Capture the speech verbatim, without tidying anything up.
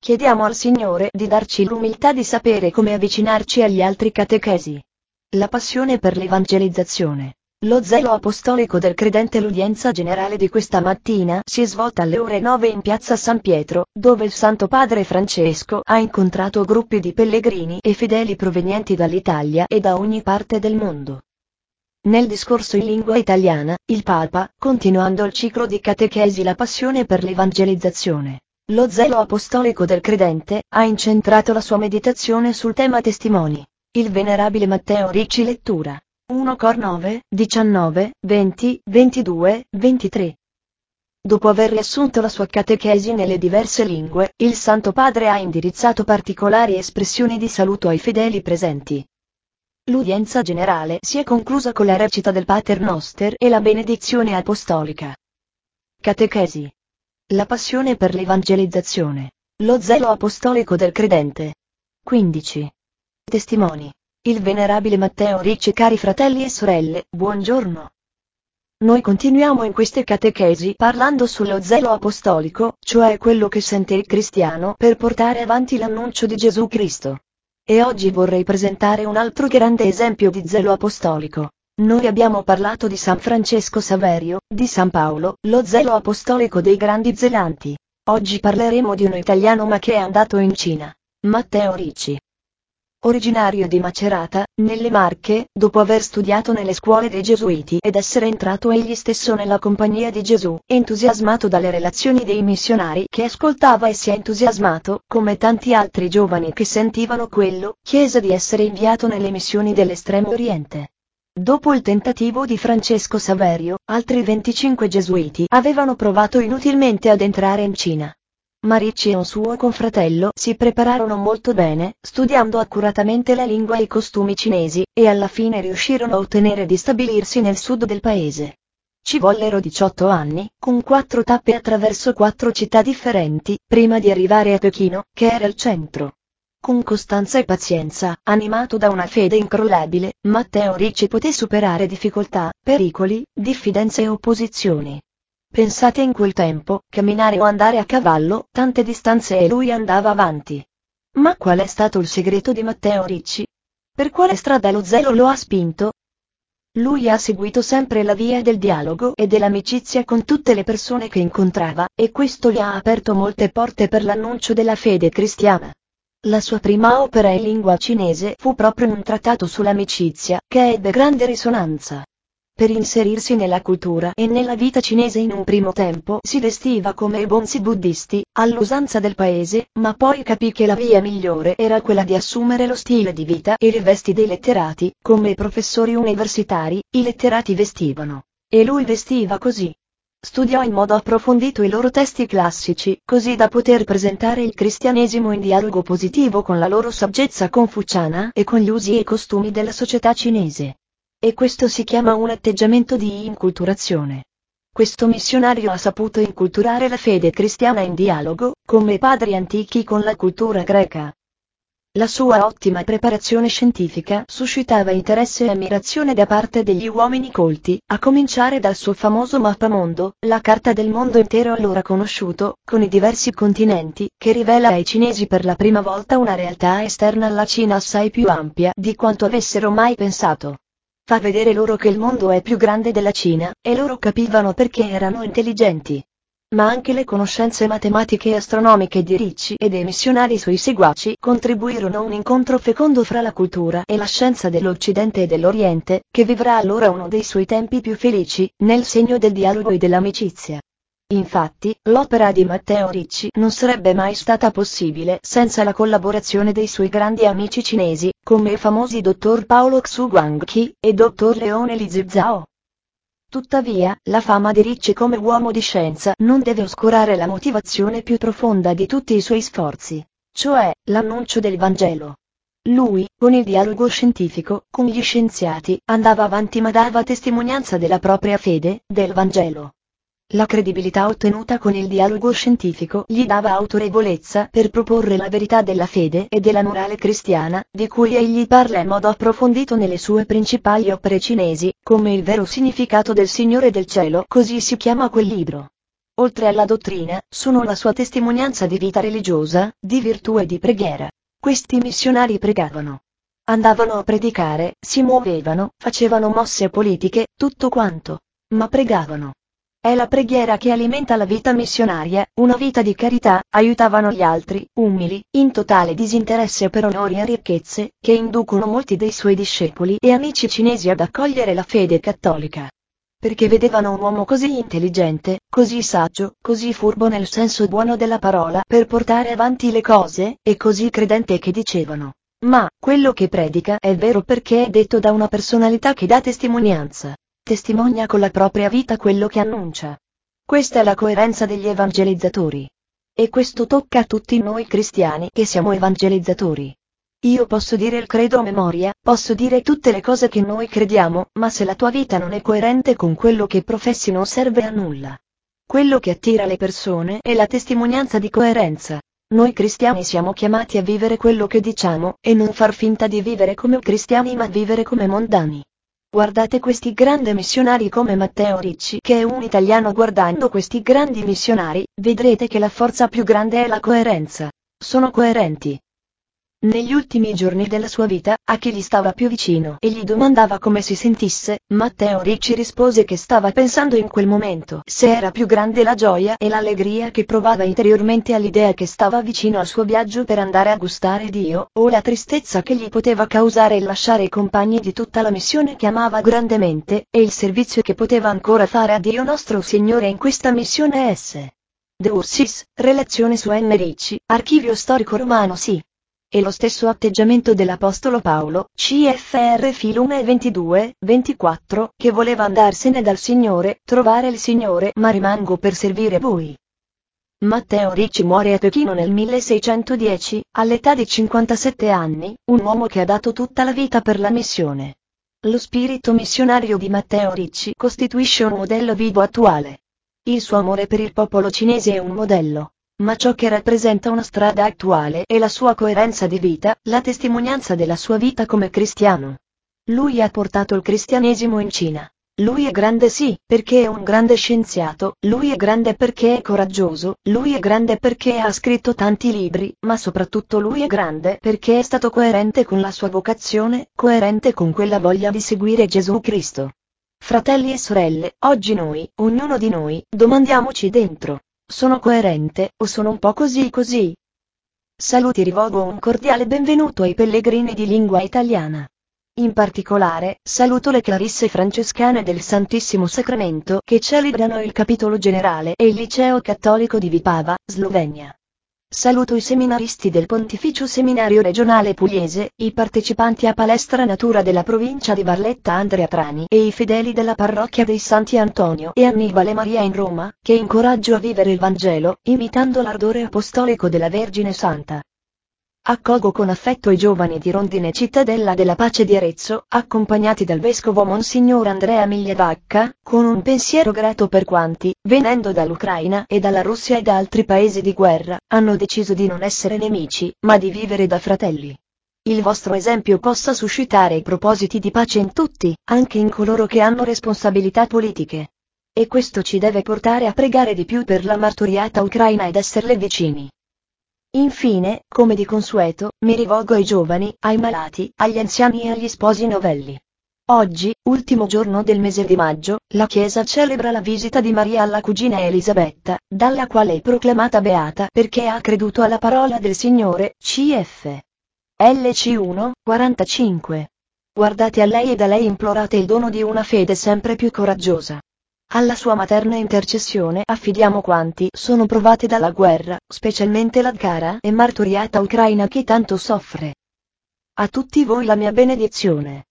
Chiediamo al Signore di darci l'umiltà di sapere come avvicinarci agli altri catechesi. La passione per l'evangelizzazione. Lo zelo apostolico del credente. L'udienza generale di questa mattina si è svolta alle ore nove in piazza San Pietro, dove il Santo Padre Francesco ha incontrato gruppi di pellegrini e fedeli provenienti dall'Italia e da ogni parte del mondo. Nel discorso in lingua italiana, il Papa, continuando il ciclo di catechesi La passione per l'evangelizzazione, lo zelo apostolico del credente, ha incentrato la sua meditazione sul tema testimoni. Il venerabile Matteo Ricci. Lettura. primo Cor nove, diciannove, venti, ventidue, ventitré. Dopo aver riassunto la sua catechesi nelle diverse lingue, il Santo Padre ha indirizzato particolari espressioni di saluto ai fedeli presenti. L'udienza generale si è conclusa con la recita del Pater Noster e la benedizione apostolica. Catechesi. La passione per l'evangelizzazione. Lo zelo apostolico del credente. quindici. Testimoni. Il venerabile Matteo Ricci. Cari fratelli e sorelle, buongiorno. Noi continuiamo in queste catechesi parlando sullo zelo apostolico, cioè quello che sente il cristiano per portare avanti l'annuncio di Gesù Cristo. E oggi vorrei presentare un altro grande esempio di zelo apostolico. Noi abbiamo parlato di San Francesco Saverio, di San Paolo, lo zelo apostolico dei grandi zelanti. Oggi parleremo di uno italiano ma che è andato in Cina. Matteo Ricci. Originario di Macerata, nelle Marche, dopo aver studiato nelle scuole dei Gesuiti ed essere entrato egli stesso nella Compagnia di Gesù, entusiasmato dalle relazioni dei missionari che ascoltava e si è entusiasmato, come tanti altri giovani che sentivano quello, chiese di essere inviato nelle missioni dell'Estremo Oriente. Dopo il tentativo di Francesco Saverio, altri venticinque Gesuiti avevano provato inutilmente ad entrare in Cina. Ma Ricci e un suo confratello si prepararono molto bene, studiando accuratamente la lingua e i costumi cinesi, e alla fine riuscirono a ottenere di stabilirsi nel sud del paese. Ci vollero diciotto anni, con quattro tappe attraverso quattro città differenti, prima di arrivare a Pechino, che era il centro. Con costanza e pazienza, animato da una fede incrollabile, Matteo Ricci poté superare difficoltà, pericoli, diffidenze e opposizioni. Pensate in quel tempo, camminare o andare a cavallo, tante distanze e lui andava avanti. Ma qual è stato il segreto di Matteo Ricci? Per quale strada lo zelo lo ha spinto? Lui ha seguito sempre la via del dialogo e dell'amicizia con tutte le persone che incontrava, e questo gli ha aperto molte porte per l'annuncio della fede cristiana. La sua prima opera in lingua cinese fu proprio un trattato sull'amicizia, che ebbe grande risonanza. Per inserirsi nella cultura e nella vita cinese in un primo tempo si vestiva come i bonzi buddisti, all'usanza del paese, ma poi capì che la via migliore era quella di assumere lo stile di vita e le vesti dei letterati, come i professori universitari, i letterati vestivano. E lui vestiva così. Studiò in modo approfondito i loro testi classici, così da poter presentare il cristianesimo in dialogo positivo con la loro saggezza confuciana e con gli usi e i costumi della società cinese. E questo si chiama un atteggiamento di inculturazione. Questo missionario ha saputo inculturare la fede cristiana in dialogo, come i padri antichi con la cultura greca. La sua ottima preparazione scientifica suscitava interesse e ammirazione da parte degli uomini colti, a cominciare dal suo famoso mappamondo, la carta del mondo intero allora conosciuto, con i diversi continenti, che rivela ai cinesi per la prima volta una realtà esterna alla Cina assai più ampia di quanto avessero mai pensato. Fa vedere loro che il mondo è più grande della Cina, e loro capivano perché erano intelligenti. Ma anche le conoscenze matematiche e astronomiche di Ricci e dei missionari suoi seguaci contribuirono a un incontro fecondo fra la cultura e la scienza dell'Occidente e dell'Oriente, che vivrà allora uno dei suoi tempi più felici, nel segno del dialogo e dell'amicizia. Infatti, l'opera di Matteo Ricci non sarebbe mai stata possibile senza la collaborazione dei suoi grandi amici cinesi, come i famosi dottor Paolo Xu Guangqi e dottor Leone Li Zizao. Tuttavia, la fama di Ricci come uomo di scienza non deve oscurare la motivazione più profonda di tutti i suoi sforzi, cioè, l'annuncio del Vangelo. Lui, con il dialogo scientifico, con gli scienziati, andava avanti ma dava testimonianza della propria fede, del Vangelo. La credibilità ottenuta con il dialogo scientifico gli dava autorevolezza per proporre la verità della fede e della morale cristiana, di cui egli parla in modo approfondito nelle sue principali opere cinesi, come Il vero significato del Signore del cielo, così si chiama quel libro. oltre alla dottrina, sono la sua testimonianza di vita religiosa, di virtù e di preghiera. Questi missionari pregavano. Andavano a predicare, si muovevano, facevano mosse politiche, tutto quanto. Ma pregavano. È la preghiera che alimenta la vita missionaria, una vita di carità, aiutavano gli altri, umili, in totale disinteresse per onori e ricchezze, che inducono molti dei suoi discepoli e amici cinesi ad accogliere la fede cattolica. Perché vedevano un uomo così intelligente, così saggio, così furbo nel senso buono della parola per portare avanti le cose, e così credente che dicevano: ma, quello che predica è vero perché è detto da una personalità che dà testimonianza. Testimonia con la propria vita quello che annuncia. Questa è la coerenza degli evangelizzatori. E questo tocca a tutti noi cristiani che siamo evangelizzatori. Io posso dire il credo a memoria, posso dire tutte le cose che noi crediamo, ma se la tua vita non è coerente con quello che professi non serve a nulla. Quello che attira le persone è la testimonianza di coerenza. Noi cristiani siamo chiamati a vivere quello che diciamo, e non far finta di vivere come cristiani ma vivere come mondani. Guardate questi grandi missionari come Matteo Ricci, che è un italiano. Guardando questi grandi missionari, vedrete che la forza più grande è la coerenza. Sono coerenti. Negli ultimi giorni della sua vita, a chi gli stava più vicino e gli domandava come si sentisse, Matteo Ricci rispose che stava pensando in quel momento se era più grande la gioia e l'allegria che provava interiormente all'idea che stava vicino al suo viaggio per andare a gustare Dio, o la tristezza che gli poteva causare il lasciare i compagni di tutta la missione che amava grandemente, e il servizio che poteva ancora fare a Dio nostro Signore in questa missione S. De Ursis, relazione su M. Ricci, archivio storico romano. Sì. E lo stesso atteggiamento dell'Apostolo Paolo, C F R filo uno e ventidue, ventiquattro, che voleva andarsene dal Signore, trovare il Signore, ma rimango per servire voi. Matteo Ricci muore a Pechino nel milleseicentodieci, all'età di cinquantasette anni, un uomo che ha dato tutta la vita per la missione. Lo spirito missionario di Matteo Ricci costituisce un modello vivo attuale. Il suo amore per il popolo cinese è un modello. Ma ciò che rappresenta una strada attuale è la sua coerenza di vita, la testimonianza della sua vita come cristiano. Lui ha portato il cristianesimo in Cina. Lui è grande sì, perché è un grande scienziato, lui è grande perché è coraggioso, lui è grande perché ha scritto tanti libri, ma soprattutto lui è grande perché è stato coerente con la sua vocazione, coerente con quella voglia di seguire Gesù Cristo. Fratelli e sorelle, oggi noi, ognuno di noi, domandiamoci dentro. Sono coerente, o sono un po' così così? Saluti, rivolgo un cordiale benvenuto ai pellegrini di lingua italiana. In particolare, saluto le clarisse francescane del Santissimo Sacramento che celebrano il capitolo generale e il liceo cattolico di Vipava, Slovenia. Saluto i seminaristi del Pontificio Seminario Regionale Pugliese, i partecipanti a Palestra Natura della provincia di Barletta Andrea Trani e i fedeli della parrocchia dei Santi Antonio e Annibale Maria in Roma, che incoraggio a vivere il Vangelo, imitando l'ardore apostolico della Vergine Santa. Accolgo con affetto i giovani di Rondine Cittadella della Pace di Arezzo, accompagnati dal vescovo Monsignor Andrea Migliavacca, con un pensiero grato per quanti, venendo dall'Ucraina e dalla Russia e da altri paesi di guerra, hanno deciso di non essere nemici, ma di vivere da fratelli. Il vostro esempio possa suscitare i propositi di pace in tutti, anche in coloro che hanno responsabilità politiche. E questo ci deve portare a pregare di più per la martoriata Ucraina ed esserle vicini. Infine, come di consueto, mi rivolgo ai giovani, ai malati, agli anziani e agli sposi novelli. Oggi, ultimo giorno del mese di maggio, la Chiesa celebra la visita di Maria alla cugina Elisabetta, dalla quale è proclamata beata perché ha creduto alla parola del Signore, C F L C uno, quarantacinque. Guardate a lei e da lei implorate il dono di una fede sempre più coraggiosa. Alla sua materna intercessione affidiamo quanti sono provati dalla guerra, specialmente la cara e martoriata Ucraina che tanto soffre. A tutti voi la mia benedizione.